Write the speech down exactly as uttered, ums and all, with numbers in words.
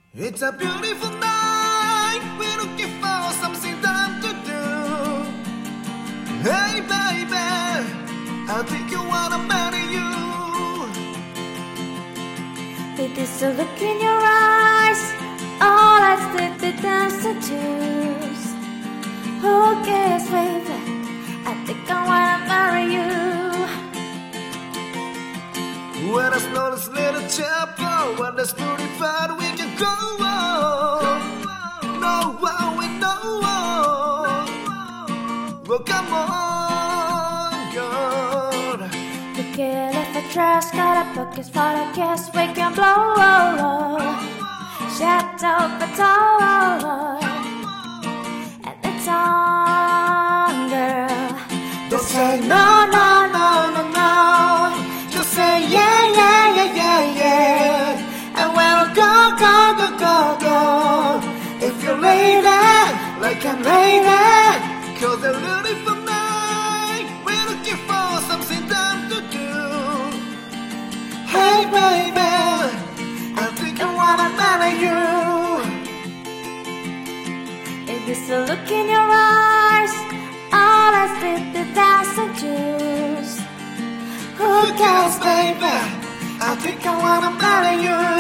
It's a beautiful night. We're looking for something fun to do. Hey baby, I think you wanna marry you. It is a look in your eyes. All I did to dance to choose. Who cares, baby? I think I wanna marry you. When I smell this little chapel, when there's pretty fun, we can go on. No one we know. Well, come on, girl. We get off the trash, got a pockets full of cash, we can blow. Shut up the door, and it's on, girl. Don't say no, no, no, no, no. Just say yeah, yeah, yeah, yeah, yeah. And we'll go, go, go, go, go. If you're lady, like I'm lady, cause they're looking for night. We're looking for something fun to do. Hey baby, I think I wanna marry you. It is a look in your eyes. All I did to dance and choose. Who cares, baby? I think I wanna marry you.